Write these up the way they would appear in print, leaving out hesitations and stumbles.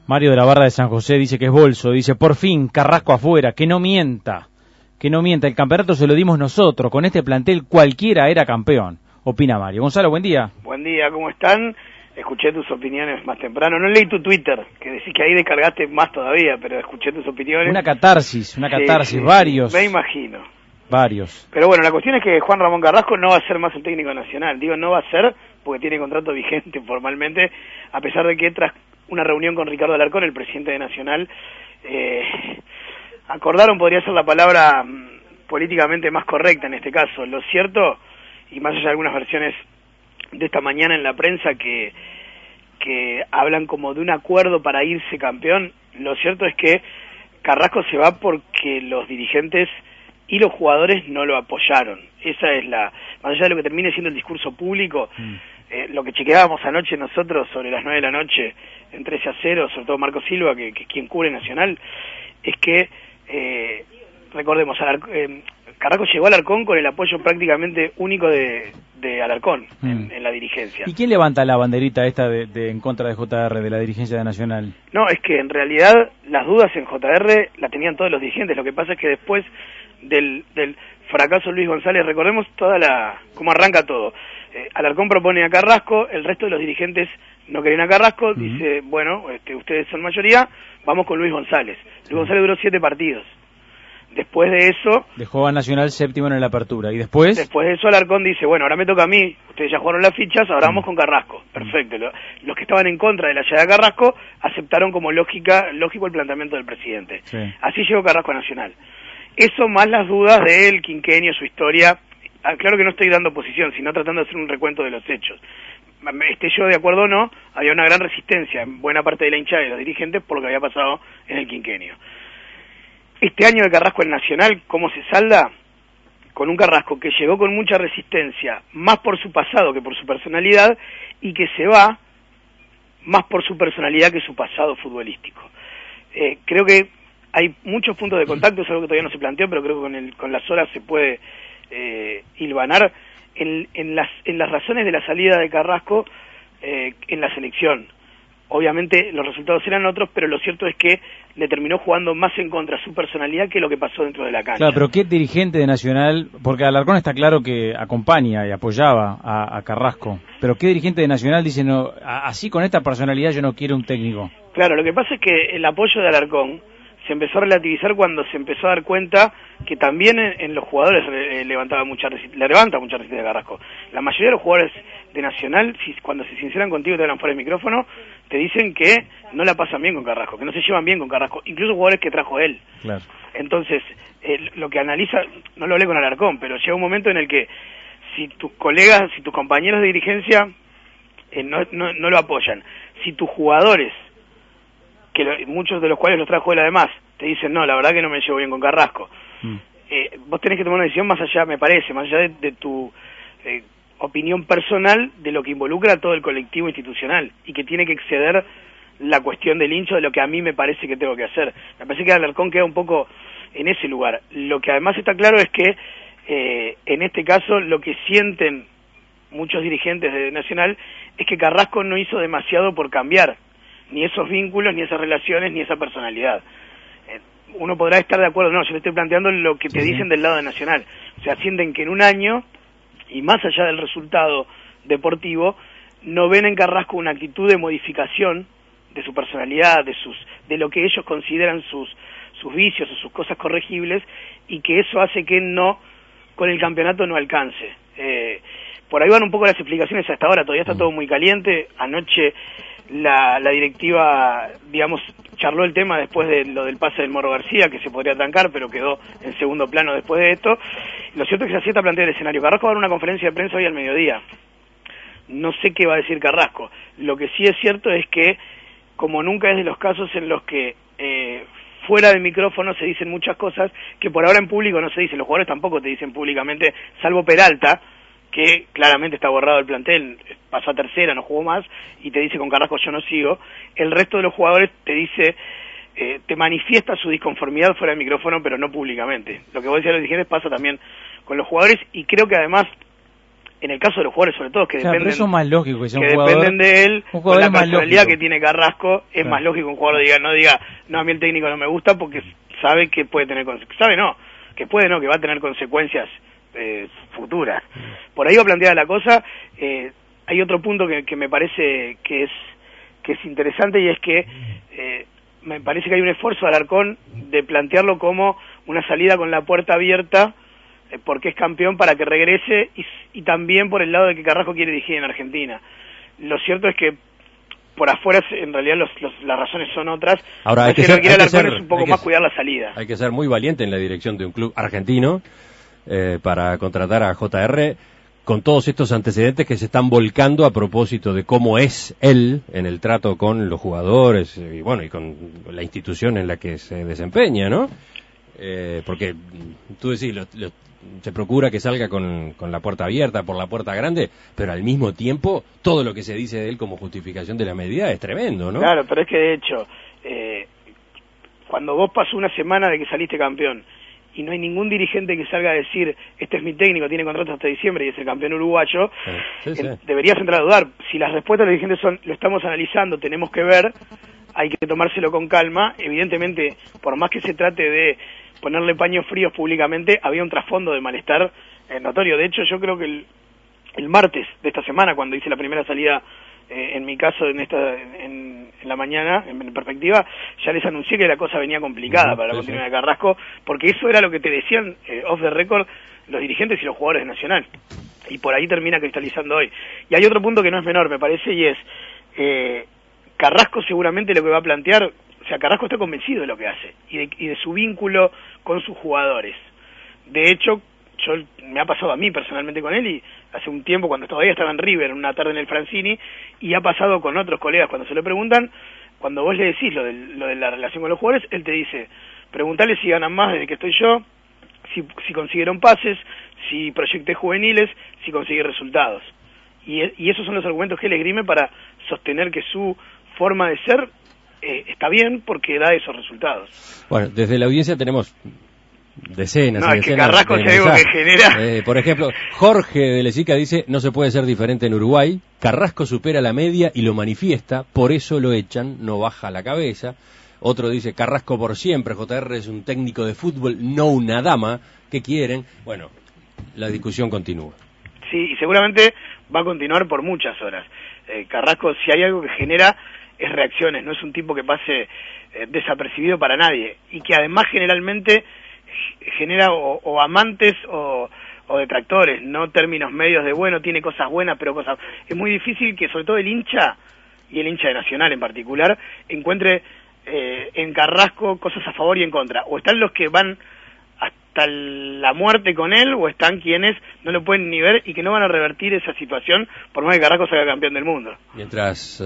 Mario de la Barra de San José dice que es bolso, dice, por fin, Carrasco afuera, que no mienta, el campeonato se lo dimos nosotros, con este plantel cualquiera era campeón, opina Mario. Gonzalo, buen día. Buen día, ¿cómo están? Escuché tus opiniones más temprano, no leí tu Twitter, que decís que ahí descargaste más todavía, pero escuché tus opiniones. Una catarsis, sí, varios. Me imagino. Varios. Pero bueno, la cuestión es que Juan Ramón Carrasco no va a ser más el técnico nacional, digo no va a ser porque tiene contrato vigente formalmente, a pesar de que tras una reunión con Ricardo Alarcón, el presidente de Nacional, acordaron, podría ser la palabra políticamente más correcta en este caso. Lo cierto, y más allá de algunas versiones de esta mañana en la prensa que hablan como de un acuerdo para irse campeón, lo cierto es que Carrasco se va porque los dirigentes y los jugadores no lo apoyaron. Esa es más allá de lo que termine siendo el discurso público, lo que chequeábamos anoche nosotros sobre las 9 de la noche en 13-0, sobre todo Marco Silva, que es quien cubre Nacional, es que, recordemos, Carrasco llegó a Alarcón con el apoyo prácticamente único de Alarcón en la dirigencia. ¿Y quién levanta la banderita esta de en contra de JR, de la dirigencia de Nacional? No, es que en realidad las dudas en JR la tenían todos los dirigentes. Lo que pasa es que después del fracaso Luis González, recordemos cómo arranca todo. Alarcón propone a Carrasco, el resto de los dirigentes no querían a Carrasco, dice, bueno, ustedes son mayoría, vamos con Luis González. Luis González duró 7 partidos. Después de eso... Dejó a Nacional séptimo en la apertura. ¿Y después? Después de eso Alarcón dice, bueno, ahora me toca a mí, ustedes ya jugaron las fichas, ahora vamos con Carrasco. Perfecto. Los que estaban en contra de la llegada de Carrasco aceptaron como lógico el planteamiento del presidente. Sí. Así llegó Carrasco a Nacional. Eso más las dudas del quinquenio, su historia. Claro que no estoy dando posición, sino tratando de hacer un recuento de los hechos. Esté yo de acuerdo o no, había una gran resistencia en buena parte de la hinchada y de los dirigentes por lo que había pasado en el quinquenio. Este año de Carrasco en Nacional, ¿cómo se salda? Con un Carrasco que llegó con mucha resistencia, más por su pasado que por su personalidad, y que se va más por su personalidad que su pasado futbolístico. Creo que hay muchos puntos de contacto, es algo que todavía no se planteó, pero creo que con las horas se puede hilvanar en las razones de la salida de Carrasco en la selección. Obviamente los resultados eran otros, pero lo cierto es que le terminó jugando más en contra su personalidad que lo que pasó dentro de la cancha. Claro, pero ¿qué dirigente de Nacional? Porque Alarcón está claro que acompaña y apoyaba a Carrasco, pero ¿qué dirigente de Nacional dice, no, así con esta personalidad yo no quiero un técnico? Claro, lo que pasa es que el apoyo de Alarcón se empezó a relativizar cuando se empezó a dar cuenta que también en los jugadores le levanta mucha resistencia a Carrasco. La mayoría de los jugadores de Nacional, cuando se sinceran contigo y te hablan fuera del micrófono, te dicen que no la pasan bien con Carrasco, que no se llevan bien con Carrasco, incluso jugadores que trajo él. Claro. Entonces, lo que analiza, no lo hablé con Alarcón, pero llega un momento en el que si tus colegas, si tus compañeros de dirigencia no lo apoyan, si tus jugadores, muchos de los cuales los trajo él además, te dicen, no, la verdad que no me llevo bien con Carrasco. Vos tenés que tomar una decisión más allá, me parece, más allá de tu opinión personal de lo que involucra a todo el colectivo institucional y que tiene que exceder la cuestión del hincha de lo que a mí me parece que tengo que hacer. Me parece que Alarcón queda un poco en ese lugar. Lo que además está claro es que en este caso lo que sienten muchos dirigentes de Nacional es que Carrasco no hizo demasiado por cambiar ni esos vínculos, ni esas relaciones, ni esa personalidad. Uno podrá estar de acuerdo, no, yo le estoy planteando lo que te dicen del lado de Nacional. O sea, sienten que en un año, y más allá del resultado deportivo, no ven en Carrasco una actitud de modificación de su personalidad, de lo que ellos consideran sus vicios o sus cosas corregibles, y que eso hace que con el campeonato no alcance. Por ahí van un poco las explicaciones hasta ahora, todavía está todo muy caliente. Anoche la directiva, digamos, charló el tema después de lo del pase del Morro García, que se podría trancar, pero quedó en segundo plano después de esto. Lo cierto es que se acierta a plantear el escenario. Carrasco va a dar una conferencia de prensa hoy al mediodía. No sé qué va a decir Carrasco. Lo que sí es cierto es que, como nunca es de los casos en los que fuera del micrófono se dicen muchas cosas que por ahora en público no se dicen, los jugadores tampoco te dicen públicamente, salvo Peralta, que claramente está borrado del plantel, pasó a tercera, no jugó más, y te dice con Carrasco yo no sigo. El resto de los jugadores te dice, te manifiesta su disconformidad fuera del micrófono, pero no públicamente. Lo que vos decías a los dirigentes pasa también con los jugadores, y creo que además en el caso de los jugadores sobre todo, que claro, dependen, pero eso es más lógico que sea un que jugador, dependen de él, un con jugador la es más personalidad lógico. que tiene Carrasco, es Claro. más lógico que un jugador no diga, no, a mí el técnico no me gusta porque sabe que puede tener que va a tener consecuencias futuras. Por ahí va planteada la cosa. Hay otro punto que me parece que es interesante, y es que me parece que hay un esfuerzo de Alarcón de plantearlo como una salida con la puerta abierta, porque es campeón, para que regrese, y también por el lado de que Carrasco quiere dirigir en Argentina. Lo cierto es que por afuera en realidad las razones son otras. Ahora hay que lo que quiere Alarcón ser, es un poco más cuidar la salida. Hay que ser muy valiente en la dirección de un club argentino para contratar a JR con todos estos antecedentes que se están volcando a propósito de cómo es él en el trato con los jugadores y bueno, y con la institución en la que se desempeña, ¿no? Porque tú decís, se procura que salga con la puerta abierta, por la puerta grande, pero al mismo tiempo todo lo que se dice de él como justificación de la medida es tremendo, ¿no? Claro, pero es que de hecho, cuando vos pasó una semana de que saliste campeón y no hay ningún dirigente que salga a decir, este es mi técnico, tiene contrato hasta diciembre y es el campeón uruguayo, sí. Deberías entrar a dudar. Si las respuestas de los dirigentes son, lo estamos analizando, tenemos que ver, hay que tomárselo con calma. Evidentemente, por más que se trate de ponerle paños fríos públicamente, había un trasfondo de malestar notorio. De hecho, yo creo que el martes de esta semana, cuando hice la primera salida, en mi caso, en la mañana, en perspectiva, ya les anuncié que la cosa venía complicada para la continuidad de Carrasco, porque eso era lo que te decían off the record los dirigentes y los jugadores de Nacional, y por ahí termina cristalizando hoy. Y hay otro punto que no es menor, me parece, y es Carrasco seguramente lo que va a plantear, o sea, Carrasco está convencido de lo que hace y de su vínculo con sus jugadores. De hecho, me ha pasado a mí personalmente con él, y hace un tiempo cuando todavía estaba en River, una tarde en el Francini, y ha pasado con otros colegas cuando se lo preguntan, cuando vos le decís lo de la relación con los jugadores, él te dice, preguntale si ganan más desde que estoy yo, si consiguieron pases, si proyecté juveniles, si conseguí resultados. Y esos son los argumentos que él esgrime para sostener que su forma de ser está bien, porque da esos resultados. Bueno, desde la audiencia tenemos decenas y es que decenas Carrasco de es algo mensajes. que genera. Por ejemplo, Jorge de Lesica dice, no se puede ser diferente en Uruguay, Carrasco supera la media y lo manifiesta, por eso lo echan, no baja la cabeza. Otro dice, Carrasco por siempre, JR es un técnico de fútbol, no una dama, ¿qué quieren? Bueno, la discusión continúa. Sí, y seguramente va a continuar por muchas horas. Carrasco, si hay algo que genera, es reacciones, no es un tipo que pase desapercibido para nadie, y que además generalmente genera o amantes o detractores, no términos medios de bueno, tiene cosas buenas, pero cosas... Es muy difícil que sobre todo el hincha, y el hincha de Nacional en particular, encuentre en Carrasco cosas a favor y en contra. O están los que van hasta la muerte con él, o están quienes no lo pueden ni ver y que no van a revertir esa situación por más que Carrasco sea campeón del mundo. Mientras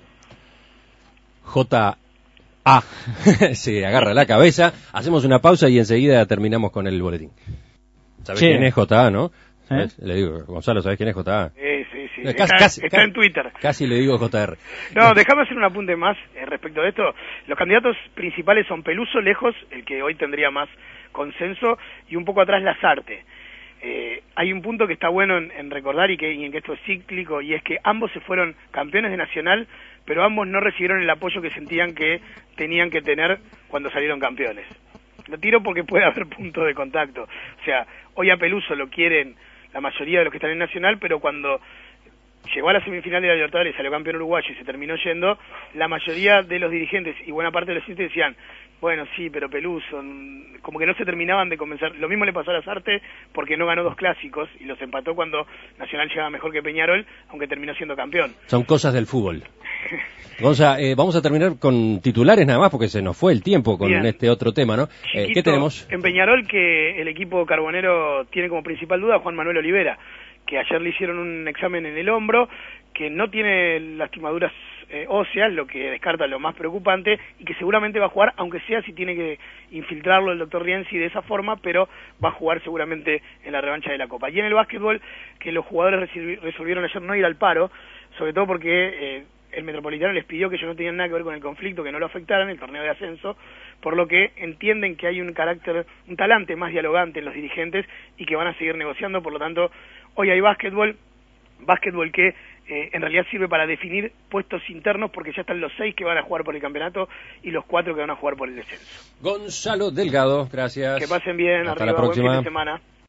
J.A. se agarra la cabeza, hacemos una pausa y enseguida terminamos con el boletín. ¿Sabes quién es J.A., no? Le digo, Gonzalo, ¿sabes quién es J.A.? Sí. Está en Twitter. Casi le digo J.R. No, déjame hacer un apunte más respecto de esto. Los candidatos principales son Peluso, lejos, el que hoy tendría más consenso, y un poco atrás Lasarte. Hay un punto que está bueno en recordar y en que esto es cíclico, y es que ambos se fueron campeones de Nacional, pero ambos no recibieron el apoyo que sentían que tenían que tener cuando salieron campeones. Lo tiro porque puede haber puntos de contacto. O sea, hoy a Peluso lo quieren la mayoría de los que están en Nacional, pero cuando llegó a la semifinal de la Libertadores, salió campeón uruguayo y se terminó yendo, la mayoría de los dirigentes y buena parte de los dirigentes decían, bueno, sí, pero Peluso, como que no se terminaban de convencer. Lo mismo le pasó a Lasarte porque no ganó 2 clásicos y los empató cuando Nacional llegaba mejor que Peñarol, aunque terminó siendo campeón. Son cosas del fútbol. Gonza, vamos a terminar con titulares nada más porque se nos fue el tiempo con este otro tema, ¿no? ¿Qué tenemos? En Peñarol, que el equipo carbonero tiene como principal duda a Juan Manuel Olivera, que ayer le hicieron un examen en el hombro, que no tiene lastimaduras óseas, lo que descarta lo más preocupante, y que seguramente va a jugar, aunque sea si tiene que infiltrarlo el doctor Rienzi de esa forma, pero va a jugar seguramente en la revancha de la Copa. Y en el básquetbol, que los jugadores resolvieron ayer no ir al paro, sobre todo porque el Metropolitano les pidió que ellos no tenían nada que ver con el conflicto, que no lo afectaran, el torneo de ascenso, por lo que entienden que hay un talante más dialogante en los dirigentes y que van a seguir negociando. Por lo tanto, Hoy hay básquetbol que en realidad sirve para definir puestos internos, porque ya están los 6 que van a jugar por el campeonato y los 4 que van a jugar por el descenso. Gonzalo Delgado, gracias. Que pasen bien, hasta arriba, la próxima. buen fin de semana.